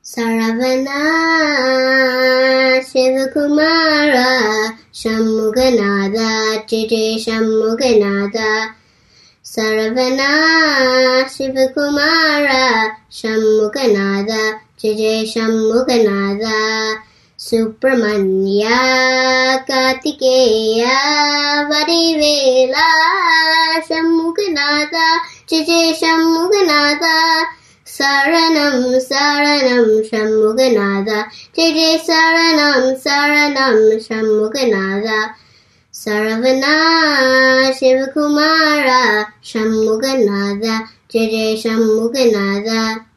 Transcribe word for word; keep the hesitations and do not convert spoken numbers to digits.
Saravana Shivakumara Shammuganada Jai Shammuganada Saravana Shivakumara Shammuganada Jai Shammuganada Subramanya Kartikeya Vadivela Shammuganada Jai Shammuganada Saranam Saranam Shammuganada Jai Saranam Saranam Shammuganada Saravana Shivakumara Shammuganada Jai Shammuganada